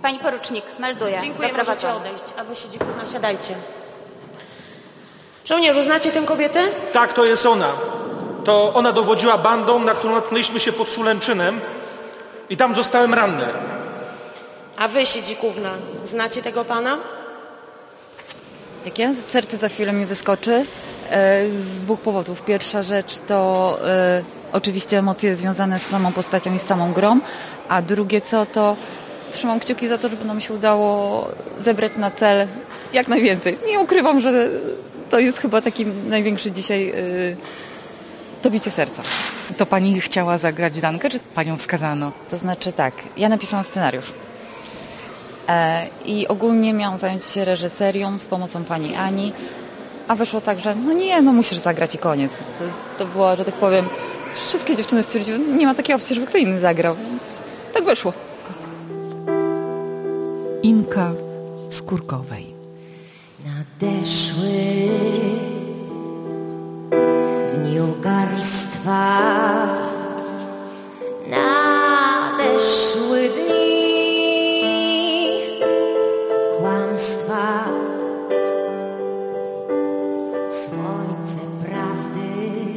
Pani porucznik, melduję. Dziękuję, możecie odejść, a wy siedzikówna, siadajcie. Żołnierzu, znacie tę kobietę? Tak, to jest ona. To ona dowodziła bandą, na którą natknęliśmy się pod Sulęczynem i tam zostałem ranny. A wy, siedzikówna, znacie tego pana? Jakie? Serce za chwilę mi wyskoczy. Z dwóch powodów. Pierwsza rzecz to oczywiście emocje związane z samą postacią i z samą grą, a drugie to trzymam kciuki za to, żeby nam się udało zebrać na cel jak najwięcej. Nie ukrywam, że to jest chyba taki największy dzisiaj to bicie serca. To pani chciała zagrać Dankę, czy panią wskazano? To znaczy tak, ja napisałam scenariusz. I ogólnie miałam zająć się reżyserią z pomocą pani Ani, a wyszło tak, że musisz zagrać i koniec. To było, że tak powiem, wszystkie dziewczyny stwierdziły, nie ma takiej opcji, żeby kto inny zagrał, więc tak wyszło. Inka Skórkowej. Nadeszły dni ugarstwa, nadeszły dni kłamstwa, słońce prawdy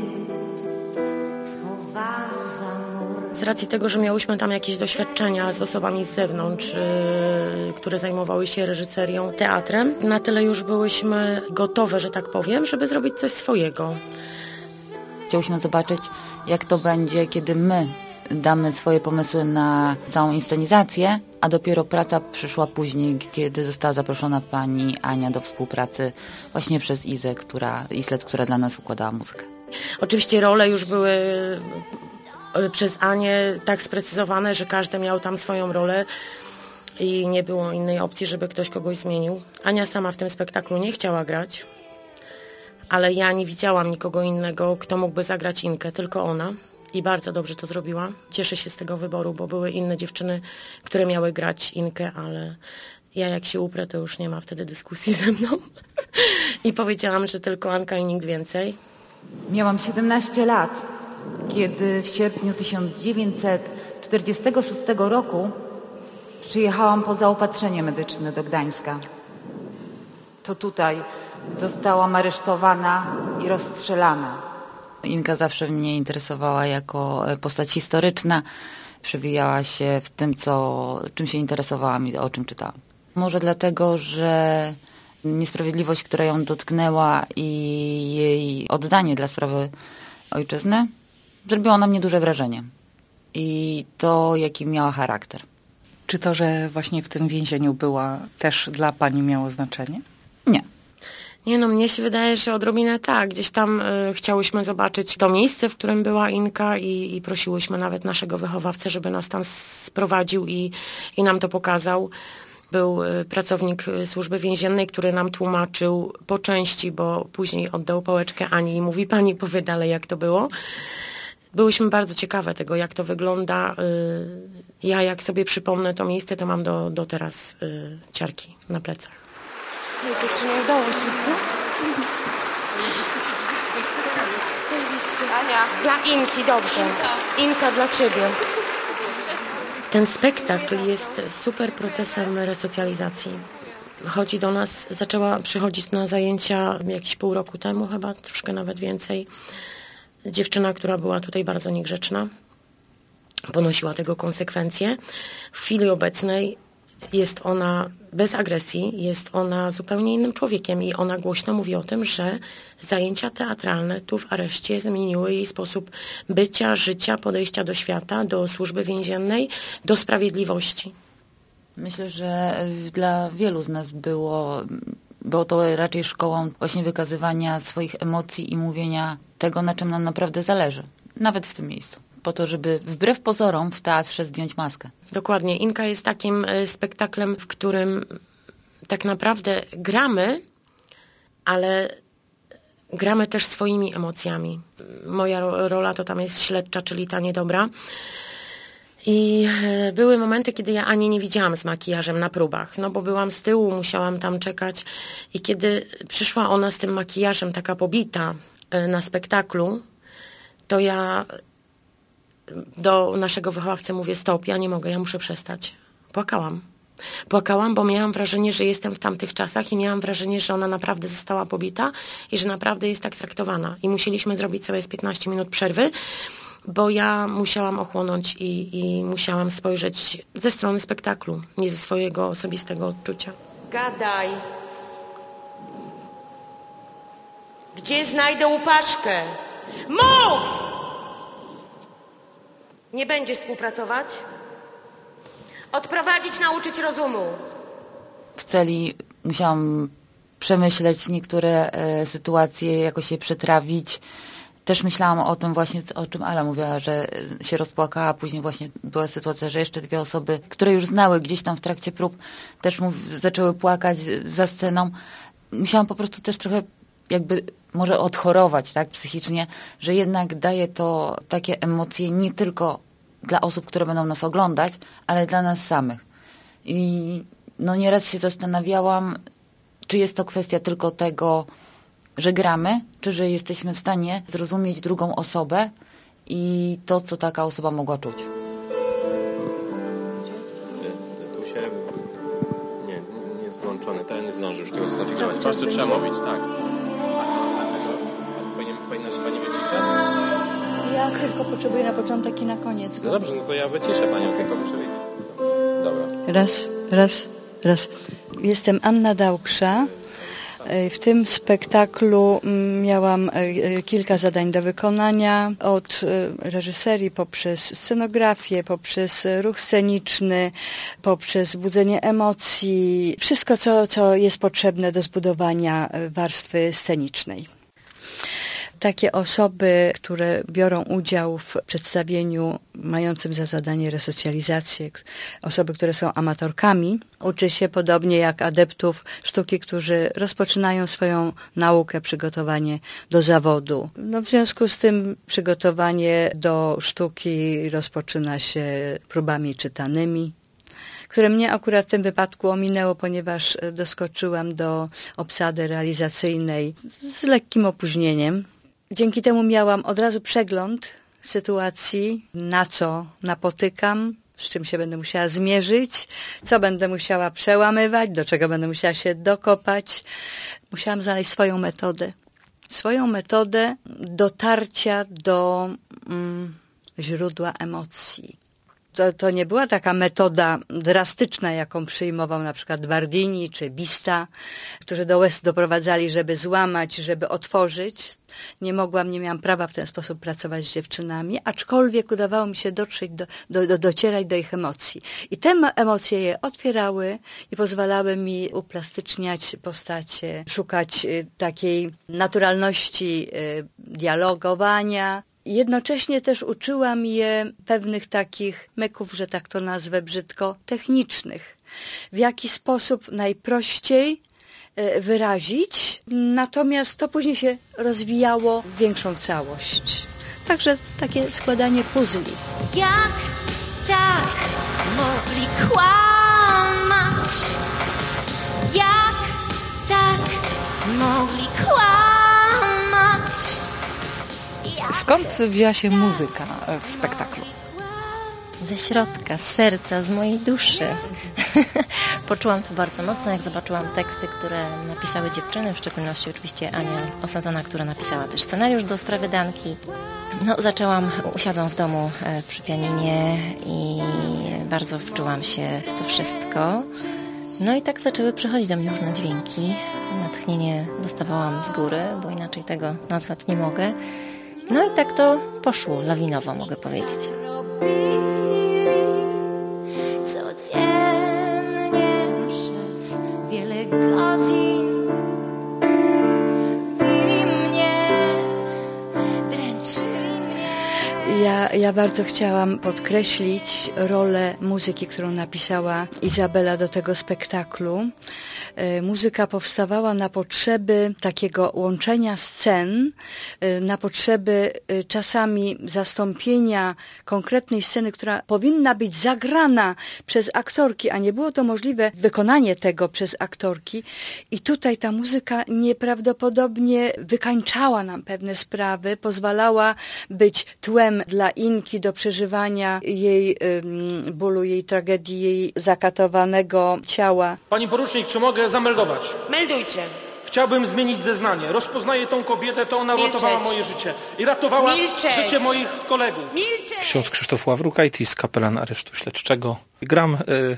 schowano za mur. Z racji tego, że miałyśmy tam jakieś doświadczenia z osobami z zewnątrz, które zajmowały się reżyserią, teatrem, na tyle już byłyśmy gotowe, że tak powiem, żeby zrobić coś swojego. Chciałyśmy zobaczyć, jak to będzie, kiedy my damy swoje pomysły na całą inscenizację, a dopiero praca przyszła później, kiedy została zaproszona pani Ania do współpracy właśnie przez Islet, która dla nas układała muzykę. Oczywiście role już były przez Anię tak sprecyzowane, że każdy miał tam swoją rolę i nie było innej opcji, żeby ktoś kogoś zmienił. Ania sama w tym spektaklu nie chciała grać, ale ja nie widziałam nikogo innego, kto mógłby zagrać Inkę, tylko ona. I bardzo dobrze to zrobiła. Cieszę się z tego wyboru, bo były inne dziewczyny, które miały grać Inkę, ale ja jak się uprę, to już nie ma wtedy dyskusji ze mną. I powiedziałam, że tylko Anka i nikt więcej. Miałam 17 lat, kiedy w sierpniu 1946 roku przyjechałam po zaopatrzenie medyczne do Gdańska. To tutaj zostałam aresztowana i rozstrzelana. Inka zawsze mnie interesowała jako postać historyczna. Przewijała się w tym, czym się interesowałam i o czym czytałam. Może dlatego, że niesprawiedliwość, która ją dotknęła i jej oddanie dla sprawy ojczyzny zrobiło na mnie duże wrażenie. I to, jaki miała charakter. Czy to, że właśnie w tym więzieniu była, też dla pani miało znaczenie? Nie. Nie no, mnie się wydaje, że odrobinę tak. Gdzieś tam chciałyśmy zobaczyć to miejsce, w którym była Inka i prosiłyśmy nawet naszego wychowawcę, żeby nas tam sprowadził i nam to pokazał. Był pracownik służby więziennej, który nam tłumaczył po części, bo później oddał pałeczkę Ani i mówi, pani powie dalej, jak to było. Byłyśmy bardzo ciekawe tego, jak to wygląda. Ja jak sobie przypomnę to miejsce, to mam do teraz ciarki na plecach. Dziewczyny, udało się, co? Ania. Dla Inki, dobrze. Inka dla ciebie. Ten spektakl jest super procesem resocjalizacji. Chodzi do nas, zaczęła przychodzić na zajęcia jakieś pół roku temu chyba, troszkę nawet więcej. Dziewczyna, która była tutaj bardzo niegrzeczna, ponosiła tego konsekwencje. W chwili obecnej jest ona bez agresji, jest ona zupełnie innym człowiekiem i ona głośno mówi o tym, że zajęcia teatralne tu w areszcie zmieniły jej sposób bycia, życia, podejścia do świata, do służby więziennej, do sprawiedliwości. Myślę, że dla wielu z nas było to raczej szkołą właśnie wykazywania swoich emocji i mówienia tego, na czym nam naprawdę zależy. Nawet w tym miejscu. Po to, żeby wbrew pozorom w teatrze zdjąć maskę. Dokładnie. Inka jest takim spektaklem, w którym tak naprawdę gramy, ale gramy też swoimi emocjami. Moja rola to tam jest śledcza, czyli ta niedobra. I były momenty, kiedy ja Ani nie widziałam z makijażem na próbach, no bo byłam z tyłu, musiałam tam czekać. I kiedy przyszła ona z tym makijażem taka pobita na spektaklu, to ja do naszego wychowawcy mówię, stop, ja nie mogę, ja muszę przestać. Płakałam. Płakałam, bo miałam wrażenie, że jestem w tamtych czasach i miałam wrażenie, że ona naprawdę została pobita i że naprawdę jest tak traktowana. I musieliśmy zrobić sobie z 15 minut przerwy, bo ja musiałam ochłonąć i musiałam spojrzeć ze strony spektaklu, nie ze swojego osobistego odczucia. Gadaj. Gdzie znajdę Łupaszkę? Mów! Nie będziesz współpracować? Odprowadzić, nauczyć rozumu. W celi musiałam przemyśleć niektóre sytuacje, jakoś je przetrawić. Też myślałam o tym właśnie, o czym Ala mówiła, że się rozpłakała. Później właśnie była sytuacja, że jeszcze 2 osoby, które już znały gdzieś tam w trakcie prób, też zaczęły płakać za sceną. Musiałam po prostu też trochę jakby może odchorować, tak, psychicznie, że jednak daje to takie emocje nie tylko dla osób, które będą nas oglądać, ale dla nas samych. I no nieraz się zastanawiałam, czy jest to kwestia tylko tego, że gramy, czy że jesteśmy w stanie zrozumieć drugą osobę i to, co taka osoba mogła czuć. Tu się... Nie jest włączony, ten nie zdąży już tego skonfigurować. Po prostu trzeba mówić, tak. Powinna się pani wyciszać? Ja tylko potrzebuję na początek i na koniec. No dobrze, no to ja wyciszę panią, tylko muszę wiedzieć. Dobra. Raz. Jestem Anna Dałksza. W tym spektaklu miałam kilka zadań do wykonania, od reżyserii poprzez scenografię, poprzez ruch sceniczny, poprzez budzenie emocji, wszystko co jest potrzebne do zbudowania warstwy scenicznej. Takie osoby, które biorą udział w przedstawieniu mającym za zadanie resocjalizację, osoby, które są amatorkami, uczy się podobnie jak adeptów sztuki, którzy rozpoczynają swoją naukę, przygotowanie do zawodu. No, w związku z tym przygotowanie do sztuki rozpoczyna się próbami czytanymi, które mnie akurat w tym wypadku ominęło, ponieważ doskoczyłam do obsady realizacyjnej z lekkim opóźnieniem. Dzięki temu miałam od razu przegląd sytuacji, na co napotykam, z czym się będę musiała zmierzyć, co będę musiała przełamywać, do czego będę musiała się dokopać. Musiałam znaleźć swoją metodę dotarcia do źródła emocji. To nie była taka metoda drastyczna, jaką przyjmował na przykład Bardini czy Bista, którzy do łez doprowadzali, żeby złamać, żeby otworzyć. Nie miałam prawa w ten sposób pracować z dziewczynami, aczkolwiek udawało mi się docierać do ich emocji. I te emocje je otwierały i pozwalały mi uplastyczniać postacie, szukać takiej naturalności dialogowania. Jednocześnie też uczyłam je pewnych takich myków, że tak to nazwę brzydko, technicznych. W jaki sposób najprościej wyrazić, natomiast to później się rozwijało w większą całość. Także takie składanie puzli. Jak tak mogli kłamać? Jak tak mogli kłamać? Skąd wzięła się muzyka w spektaklu? Ze środka, z serca, z mojej duszy. Poczułam to bardzo mocno, jak zobaczyłam teksty, które napisały dziewczyny, w szczególności oczywiście Ania Osadzona, która napisała też scenariusz do Sprawiedanki. No, usiadłam w domu przy pianinie i bardzo wczułam się w to wszystko. No i tak zaczęły przychodzić do mnie różne dźwięki. Natchnienie dostawałam z góry, bo inaczej tego nazwać nie mogę. No i tak to poszło lawinowo, mogę powiedzieć. Codziennie przez wiele godzin bili mnie, dręczyli mnie. Ja bardzo chciałam podkreślić rolę muzyki, którą napisała Izabela do tego spektaklu. Muzyka powstawała na potrzeby takiego łączenia scen, na potrzeby czasami zastąpienia konkretnej sceny, która powinna być zagrana przez aktorki, a nie było to możliwe wykonanie tego przez aktorki. I tutaj ta muzyka nieprawdopodobnie wykańczała nam pewne sprawy, pozwalała być tłem dla Inki do przeżywania jej bólu, jej tragedii, jej zakatowanego ciała. Pani porucznik, czy mogę zameldować? Meldujcie. Chciałbym zmienić zeznanie. Rozpoznaję tą kobietę, to ona ratowała moje życie. I ratowała życie moich kolegów. Ksiądz Krzysztof Ławrukaitis, kapelan aresztu śledczego. Gram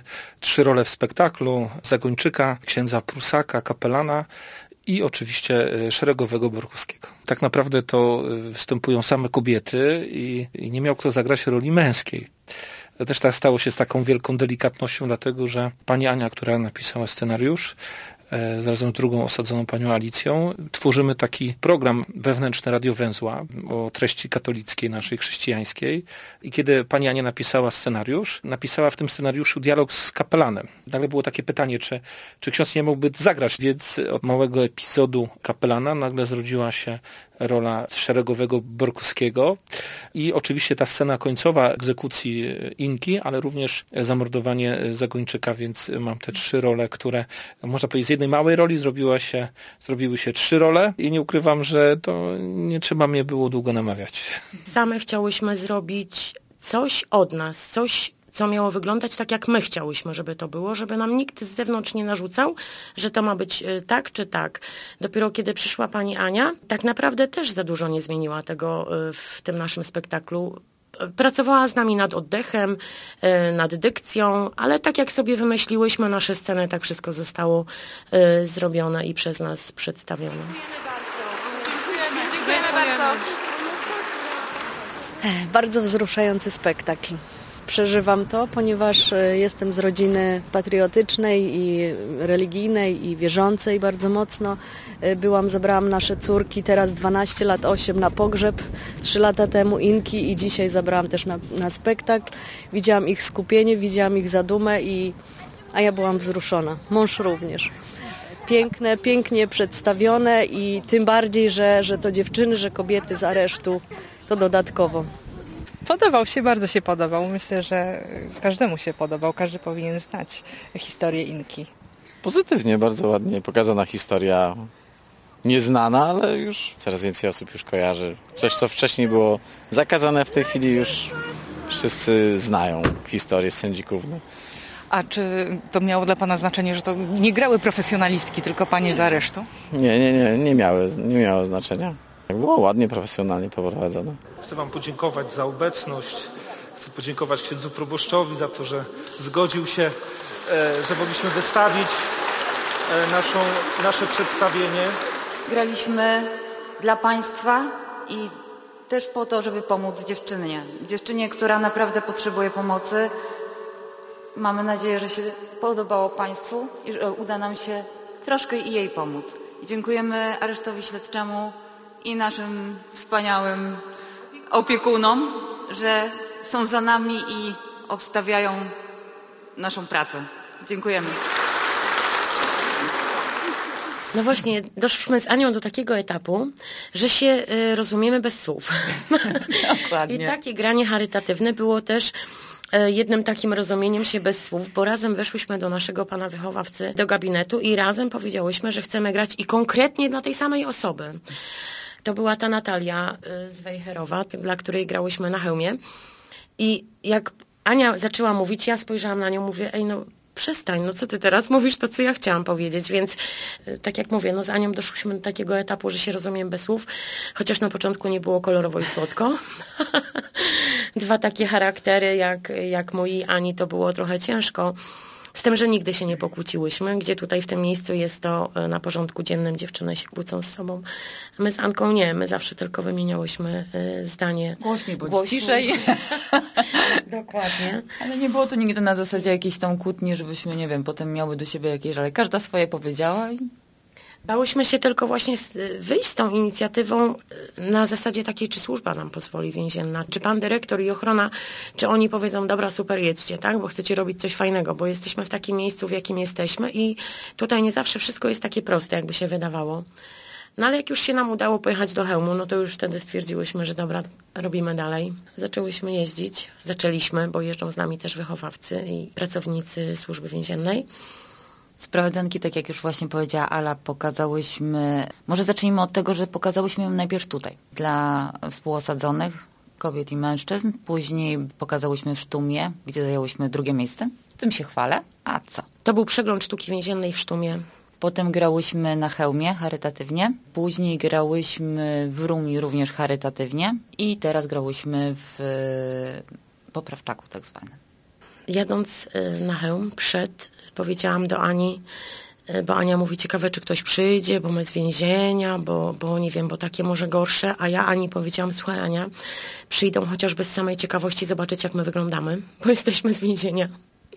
3 role w spektaklu. Zagończyka, księdza Prusaka, kapelana i oczywiście szeregowego Borkowskiego. Tak naprawdę to występują same kobiety i nie miał kto zagrać roli męskiej. To też tak stało się z taką wielką delikatnością, dlatego że pani Ania, która napisała scenariusz, razem z drugą osadzoną panią Alicją, tworzymy taki program wewnętrzny Radio Węzła o treści katolickiej, naszej chrześcijańskiej. I kiedy pani Ania napisała scenariusz, napisała w tym scenariuszu dialog z kapelanem. Nagle było takie pytanie, czy ksiądz nie mógłby zagrać, więc od małego epizodu kapelana nagle zrodziła się rola szeregowego Borkowskiego i oczywiście ta scena końcowa egzekucji Inki, ale również zamordowanie Zagończyka, więc mam te 3 role, które można powiedzieć z jednej małej roli zrobiły się 3 role i nie ukrywam, że to nie trzeba mnie było długo namawiać. Same chciałyśmy zrobić coś od nas, coś, co miało wyglądać tak, jak my chciałyśmy, żeby to było, żeby nam nikt z zewnątrz nie narzucał, że to ma być tak czy tak. Dopiero kiedy przyszła pani Ania, tak naprawdę też za dużo nie zmieniła tego w tym naszym spektaklu. Pracowała z nami nad oddechem, nad dykcją, ale tak jak sobie wymyśliłyśmy nasze sceny, tak wszystko zostało zrobione i przez nas przedstawione. Dziękujemy bardzo. Bardzo wzruszający spektakl. Przeżywam to, ponieważ jestem z rodziny patriotycznej i religijnej i wierzącej bardzo mocno. Zabrałam nasze córki, teraz 12 lat, 8 na pogrzeb, 3 lata temu Inki i dzisiaj zabrałam też na spektakl. Widziałam ich skupienie, widziałam ich zadumę, a ja byłam wzruszona. Mąż również. Piękne, pięknie przedstawione i tym bardziej, że to dziewczyny, że kobiety z aresztu, to dodatkowo. Podobał się, bardzo się podobał. Myślę, że każdemu się podobał. Każdy powinien znać historię Inki. Pozytywnie, bardzo ładnie pokazana historia. Nieznana, ale już coraz więcej osób już kojarzy. Coś, co wcześniej było zakazane, w tej chwili już wszyscy znają historię Sędzików. A czy to miało dla pana znaczenie, że to nie grały profesjonalistki, tylko panie z aresztu? Nie miało znaczenia. Było ładnie, profesjonalnie poprowadzone. Chcę wam podziękować za obecność. Chcę podziękować księdzu proboszczowi za to, że zgodził się, że mogliśmy wystawić nasze przedstawienie. Graliśmy dla państwa i też po to, żeby pomóc dziewczynie, która naprawdę potrzebuje pomocy. Mamy nadzieję, że się podobało państwu i że uda nam się troszkę i jej pomóc. I dziękujemy aresztowi śledczemu i naszym wspaniałym opiekunom, że są za nami i obstawiają naszą pracę. Dziękujemy. No właśnie, doszliśmy z Anią do takiego etapu, że się rozumiemy bez słów. Dokładnie. I takie granie charytatywne było też jednym takim rozumieniem się bez słów, bo razem weszłyśmy do naszego pana wychowawcy, do gabinetu i razem powiedziałyśmy, że chcemy grać i konkretnie dla tej samej osoby. To była ta Natalia z Wejherowa, dla której grałyśmy na hełmie. I jak Ania zaczęła mówić, ja spojrzałam na nią, mówię, przestań, co ty teraz mówisz, to co ja chciałam powiedzieć, więc tak jak mówię, z Anią doszłyśmy do takiego etapu, że się rozumiem bez słów, chociaż na początku nie było kolorowo i słodko. 2 takie charaktery jak moi Ani, to było trochę ciężko. Z tym, że nigdy się nie pokłóciłyśmy, gdzie tutaj w tym miejscu jest to na porządku dziennym, dziewczyny się kłócą z sobą. My z Anką nie, my zawsze tylko wymieniałyśmy zdanie. Głośniej bądź ciszej. Dokładnie. Ale nie było to nigdy na zasadzie jakiejś tam kłótni, żebyśmy, potem miały do siebie jakieś żale. Każda swoje powiedziała i... Bałyśmy się tylko właśnie wyjść z tą inicjatywą na zasadzie takiej, czy służba nam pozwoli więzienna, czy pan dyrektor i ochrona, czy oni powiedzą, dobra, super, jedźcie, tak, bo chcecie robić coś fajnego, bo jesteśmy w takim miejscu, w jakim jesteśmy i tutaj nie zawsze wszystko jest takie proste, jakby się wydawało. No ale jak już się nam udało pojechać do Chełmu, no to już wtedy stwierdziłyśmy, że dobra, robimy dalej. Zaczęłyśmy jeździć, bo jeżdżą z nami też wychowawcy i pracownicy służby więziennej. Sprawodanki, tak jak już właśnie powiedziała Ala, pokazałyśmy, może zacznijmy od tego, że pokazałyśmy ją najpierw tutaj, dla współosadzonych, kobiet i mężczyzn. Później pokazałyśmy w Sztumie, gdzie zajęłyśmy 2. miejsce. Tym się chwalę. A co? To był przegląd sztuki więziennej w Sztumie. Potem grałyśmy na Chełmie charytatywnie. Później grałyśmy w Rumi również charytatywnie. I teraz grałyśmy w Poprawczaku tak zwanym. Jadąc na Chełm powiedziałam do Ani, bo Ania mówi, ciekawe, czy ktoś przyjdzie, bo my z więzienia, bo nie wiem, bo takie może gorsze. A ja Ani powiedziałam, słuchaj Ania, przyjdą chociażby z samej ciekawości zobaczyć, jak my wyglądamy, bo jesteśmy z więzienia.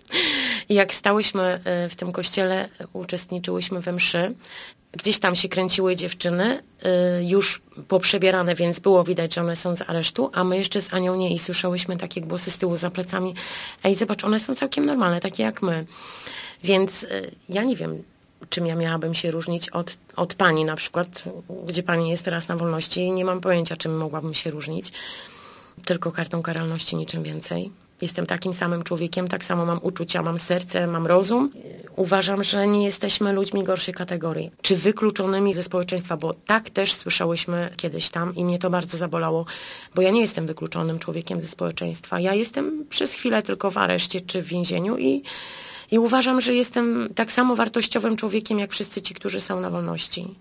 I jak stałyśmy w tym kościele, uczestniczyłyśmy we mszy, gdzieś tam się kręciły dziewczyny, już poprzebierane, więc było widać, że one są z aresztu, a my jeszcze z Anią nie i słyszałyśmy takie głosy z tyłu za plecami. Ej, zobacz, one są całkiem normalne, takie jak my. Więc ja nie wiem, czym ja miałabym się różnić od pani na przykład, gdzie pani jest teraz na wolności. Nie mam pojęcia, czym mogłabym się różnić. Tylko kartą karalności, niczym więcej. Jestem takim samym człowiekiem, tak samo mam uczucia, mam serce, mam rozum. Uważam, że nie jesteśmy ludźmi gorszej kategorii, czy wykluczonymi ze społeczeństwa, bo tak też słyszałyśmy kiedyś tam i mnie to bardzo zabolało, bo ja nie jestem wykluczonym człowiekiem ze społeczeństwa. Ja jestem przez chwilę tylko w areszcie czy w więzieniu i uważam, że jestem tak samo wartościowym człowiekiem, jak wszyscy ci, którzy są na wolności.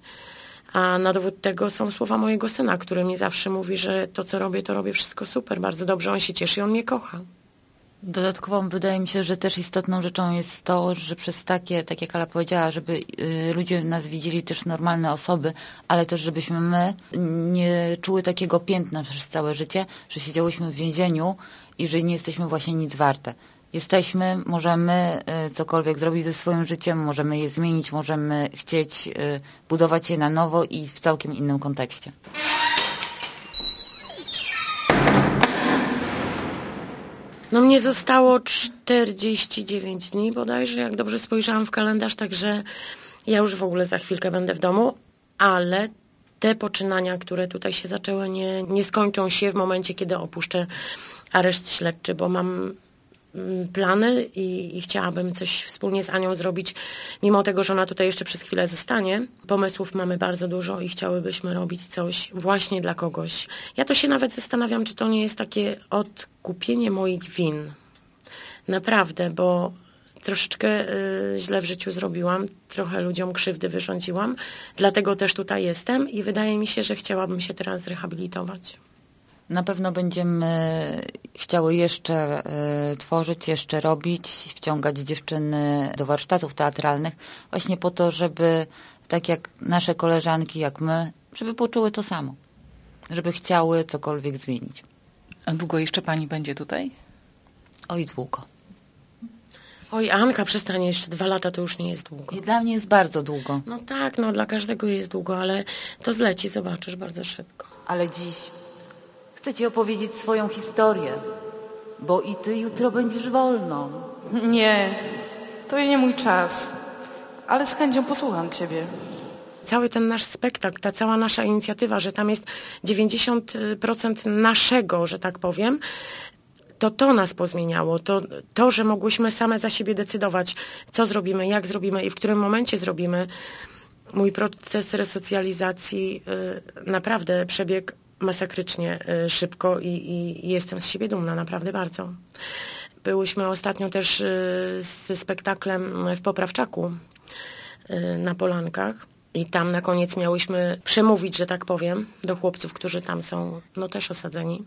A na dowód tego są słowa mojego syna, który mi zawsze mówi, że to, co robię, to robię wszystko super, bardzo dobrze, on się cieszy i on mnie kocha. Dodatkowo wydaje mi się, że też istotną rzeczą jest to, że przez takie, tak jak Ala powiedziała, żeby ludzie nas widzieli też normalne osoby, ale też żebyśmy my nie czuły takiego piętna przez całe życie, że siedziałyśmy w więzieniu i że nie jesteśmy właśnie nic warte. Jesteśmy, możemy cokolwiek zrobić ze swoim życiem, możemy je zmienić, możemy chcieć budować je na nowo i w całkiem innym kontekście. No mnie zostało 49 dni bodajże, jak dobrze spojrzałam w kalendarz, także ja już w ogóle za chwilkę będę w domu, ale te poczynania, które tutaj się zaczęły, nie skończą się w momencie, kiedy opuszczę areszt śledczy, bo mam plany i chciałabym coś wspólnie z Anią zrobić, mimo tego, że ona tutaj jeszcze przez chwilę zostanie. Pomysłów mamy bardzo dużo i chciałybyśmy robić coś właśnie dla kogoś. Ja to się nawet zastanawiam, czy to nie jest takie odkupienie moich win. Naprawdę, bo troszeczkę źle w życiu zrobiłam, trochę ludziom krzywdy wyrządziłam, dlatego też tutaj jestem i wydaje mi się, że chciałabym się teraz zrehabilitować. Na pewno będziemy chciały jeszcze tworzyć, jeszcze robić, wciągać dziewczyny do warsztatów teatralnych, właśnie po to, żeby tak jak nasze koleżanki, jak my, żeby poczuły to samo, żeby chciały cokolwiek zmienić. A długo jeszcze pani będzie tutaj? Oj, długo. Oj, Anka, przestań, jeszcze 2 lata to już nie jest długo. I dla mnie jest bardzo długo. No tak, no dla każdego jest długo, ale to zleci, zobaczysz bardzo szybko. Ale dziś chcę ci opowiedzieć swoją historię, bo i ty jutro będziesz wolną. Nie, to nie mój czas, ale z chęcią posłucham ciebie. Cały ten nasz spektakl, ta cała nasza inicjatywa, że tam jest 90% naszego, że tak powiem, to nas pozmieniało. To, że mogłyśmy same za siebie decydować, co zrobimy, jak zrobimy i w którym momencie zrobimy. Mój proces resocjalizacji naprawdę przebiegł masakrycznie szybko i jestem z siebie dumna, naprawdę bardzo. Byłyśmy ostatnio też ze spektaklem w Poprawczaku na Polankach i tam na koniec miałyśmy przemówić, że tak powiem, do chłopców, którzy tam są też osadzeni.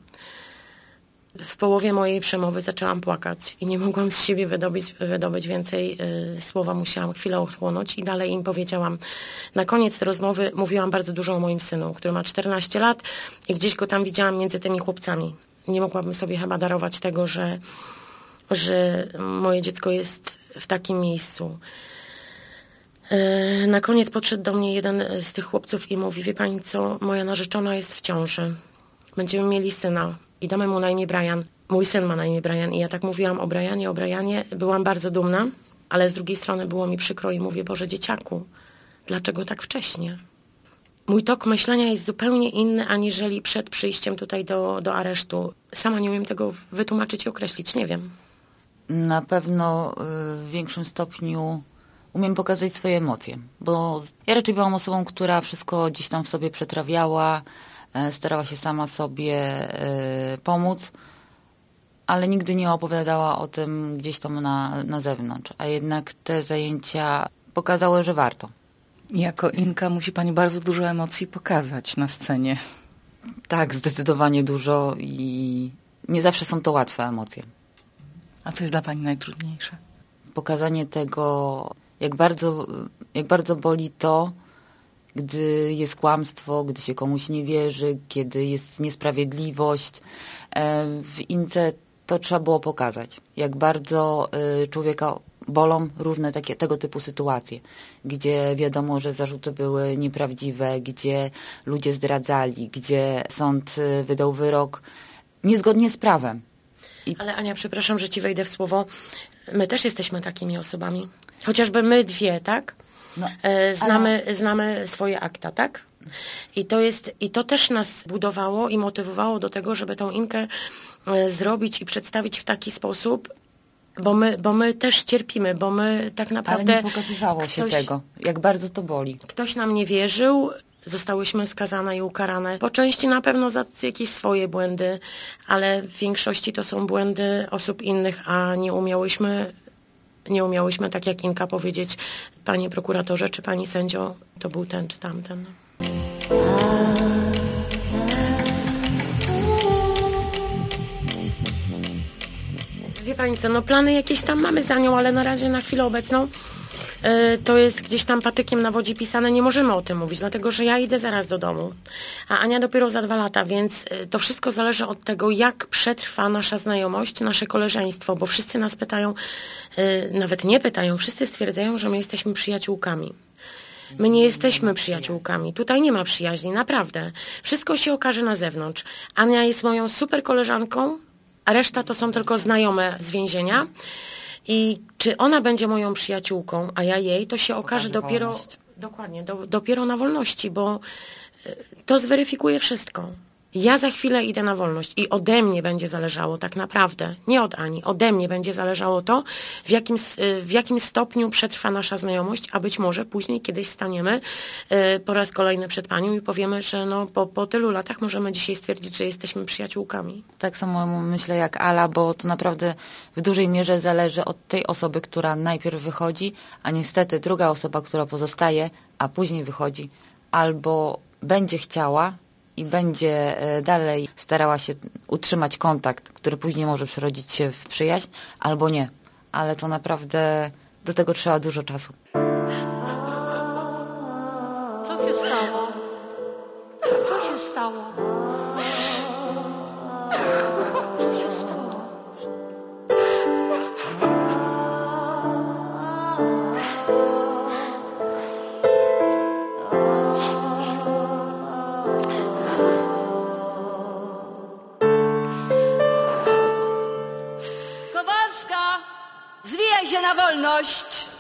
W połowie mojej przemowy zaczęłam płakać i nie mogłam z siebie wydobyć więcej słowa. Musiałam chwilę ochłonąć i dalej im powiedziałam. Na koniec rozmowy mówiłam bardzo dużo o moim synu, który ma 14 lat i gdzieś go tam widziałam między tymi chłopcami. Nie mogłabym sobie chyba darować tego, że moje dziecko jest w takim miejscu. Na koniec podszedł do mnie jeden z tych chłopców i mówi, wie pani co, moja narzeczona jest w ciąży. Będziemy mieli syna i damy mu na imię Brian. Mój syn ma na imię Brian i ja tak mówiłam o Brianie. Byłam bardzo dumna, ale z drugiej strony było mi przykro i mówię, Boże dzieciaku, dlaczego tak wcześnie? Mój tok myślenia jest zupełnie inny, aniżeli przed przyjściem tutaj do aresztu. Sama nie umiem tego wytłumaczyć i określić, nie wiem. Na pewno w większym stopniu umiem pokazać swoje emocje, bo ja raczej byłam osobą, która wszystko gdzieś tam w sobie przetrawiała, starała się sama sobie pomóc, ale nigdy nie opowiadała o tym gdzieś tam na zewnątrz. A jednak te zajęcia pokazały, że warto. Jako Inka musi pani bardzo dużo emocji pokazać na scenie. Tak, zdecydowanie dużo i nie zawsze są to łatwe emocje. A co jest dla pani najtrudniejsze? Pokazanie tego, jak bardzo boli to, gdy jest kłamstwo, gdy się komuś nie wierzy, kiedy jest niesprawiedliwość. W Ince to trzeba było pokazać. Jak bardzo człowieka bolą różne tego typu sytuacje, gdzie wiadomo, że zarzuty były nieprawdziwe, gdzie ludzie zdradzali, gdzie sąd wydał wyrok niezgodnie z prawem. Ale Ania, przepraszam, że ci wejdę w słowo. My też jesteśmy takimi osobami. Chociażby my dwie, tak? No, znamy swoje akta, tak? I to też nas budowało i motywowało do tego, żeby tą Inkę zrobić i przedstawić w taki sposób, bo my też cierpimy, bo my tak naprawdę... Ale nie pokazywało się tego, jak bardzo to boli. Ktoś nam nie wierzył, zostałyśmy skazane i ukarane. Po części na pewno za jakieś swoje błędy, ale w większości to są błędy osób innych, a nie umiałyśmy tak jak Inka powiedzieć, panie prokuratorze czy pani sędzio, to był ten czy tamten. Wie pani co, no plany jakieś tam mamy za nią, ale na razie na chwilę obecną to jest gdzieś tam patykiem na wodzie pisane, nie możemy o tym mówić, dlatego że ja idę zaraz do domu, a Ania dopiero za 2 lata, więc to wszystko zależy od tego, jak przetrwa nasza znajomość, nasze koleżeństwo, bo wszyscy nas pytają, nawet nie pytają, wszyscy stwierdzają, że my jesteśmy przyjaciółkami. My nie jesteśmy przyjaciółkami. Tutaj nie ma przyjaźni, naprawdę. Wszystko się okaże na zewnątrz. Ania jest moją super koleżanką, a reszta to są tylko znajome z więzienia. I czy ona będzie moją przyjaciółką, a ja jej, to się okaże dopiero, dokładnie, dopiero na wolności, bo to zweryfikuje wszystko. Ja za chwilę idę na wolność i ode mnie będzie zależało tak naprawdę, nie od Ani, ode mnie będzie zależało to, w jakim stopniu przetrwa nasza znajomość, a być może później kiedyś staniemy po raz kolejny przed panią i powiemy, że no, po tylu latach możemy dzisiaj stwierdzić, że jesteśmy przyjaciółkami. Tak samo myślę jak Ala, bo to naprawdę w dużej mierze zależy od tej osoby, która najpierw wychodzi, a niestety druga osoba, która pozostaje, a później wychodzi, albo będzie chciała i będzie dalej starała się utrzymać kontakt, który później może przerodzić się w przyjaźń, albo nie. Ale to naprawdę do tego trzeba dużo czasu. Co się stało? Co się stało? Co się stało? Kowalska, zwijaj się na wolność!